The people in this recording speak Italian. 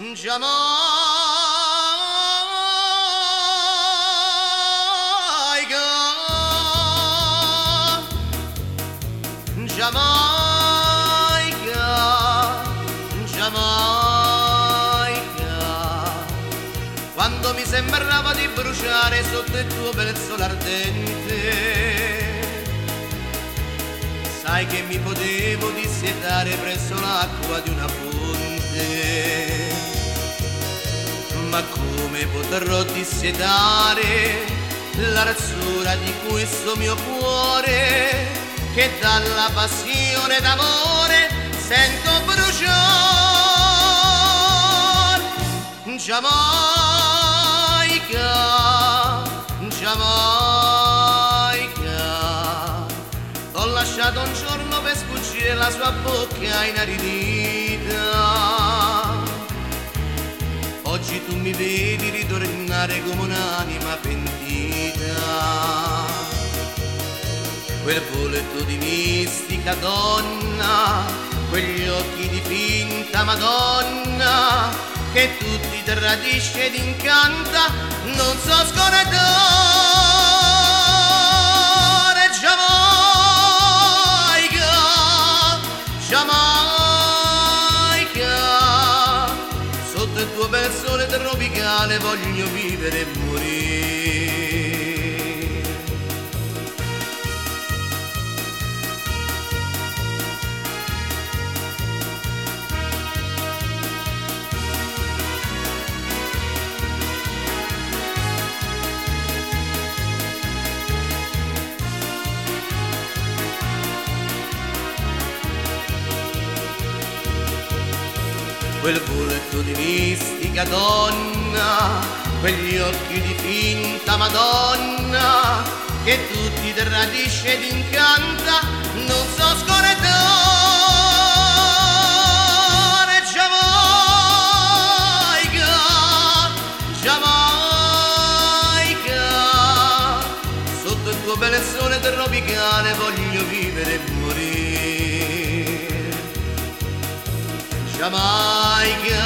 Giamaica, Giamaica, Giamaica, quando mi sembrava di bruciare sotto il tuo bel sole ardente, sai che mi potevo dissetare presso l'acqua di una fonte, ma come potrò dissetare l'arzura di questo mio cuore che dalla passione d'amore sento bruciar? Giamaica, Giamaica, t'ho lasciato un giorno per sfuggire la sua bocca inaridita. Oggi tu mi vedi ritornare come un'anima pentita. Quel voletto di mistica donna, quegli occhi di finta Madonna, che tutti tradisce ed incanta, non so scordare. Giamaica, Giamaica, sotto il tuo bel sole tropicale voglio vivere e morire. Quel voletto di mistica donna, quegli occhi di finta Madonna, che tutti tradisce ed incanta, non so scordare. Giamaica, Giamaica, sotto il tuo bel sole tropicale voglio vivere e morire. Giamaica,